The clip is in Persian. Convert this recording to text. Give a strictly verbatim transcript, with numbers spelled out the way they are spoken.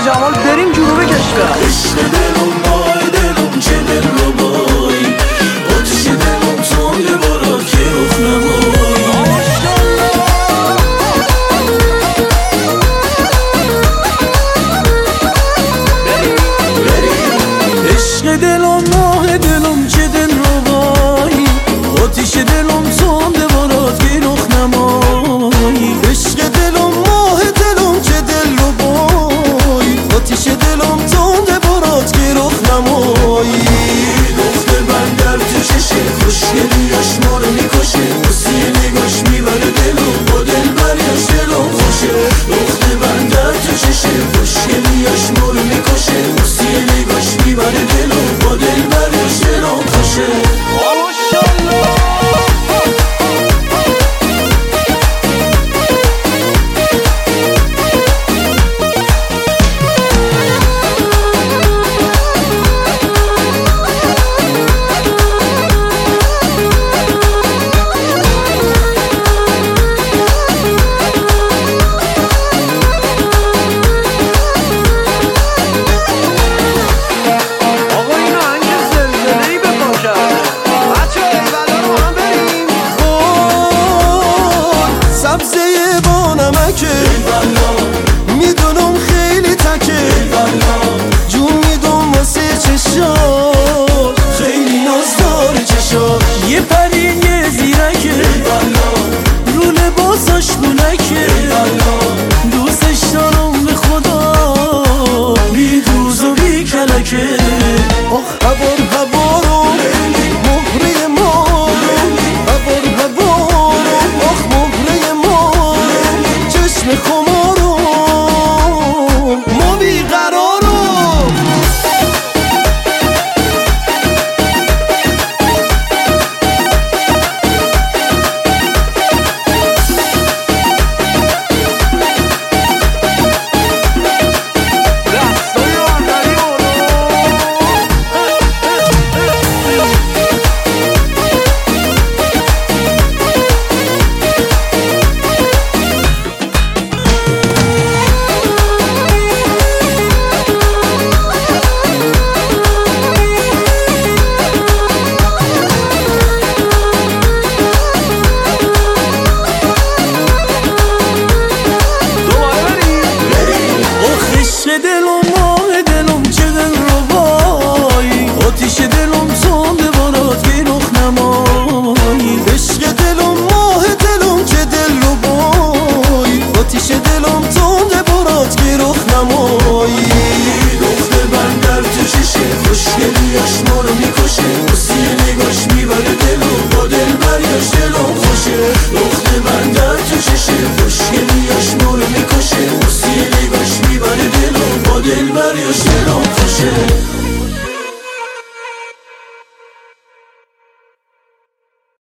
جمال بریم جنوب کشور. عشق دلم ماه دلم چه دل ربایی، آتیش دلم تنده برات که رخ نمایی. عشق دلم ماه دلم چه دل ربایی، آتیش دلم تنده برات که رخ نمایی. عشق دلم ماه دلم چه دل ربایی، آتیش دلم تنده برات که رخ نمایی. دخته من در تو چشه خوشگلیاش ما رو میکشه، واسه نگاش میبره دلو با دل بریاش دلم خوشه. دخته من در تو چشه خوشگلیاش ما رو میکشه، واسه نگاش میبره دلو با دل بریاش دلم خوشه. سبزه با نمکه میدونم خیلی تکه، جون میدم واسه چشاش خیلی نازدار چشاش. یه پری یه زیرکه رو لباساش بولکه، دوستش دارم به خدا بی دوز و بی کلکه. آخ هوار هوارو مهره ما، هوار هوارو آخ مهره ما، چشم خمارو ما بیقرارو. دلم ماه دلم چه دل ربایی، آتیش دلم تنده برات که رخ نمایی. عشق دلم ماه دلم چه دل ربایی، آتیش دلم تنده برات که رخ نمایی. دخته من در تو چشه خوشگلیاش ما رو میکشه، واسه نگاش میبره دلو با دل بریاش دلم خوشه. دخته من در تو چشه خوشگلیاش ما رو میکشه، واسه نگاش میبره دل بریاش دلم خوشه.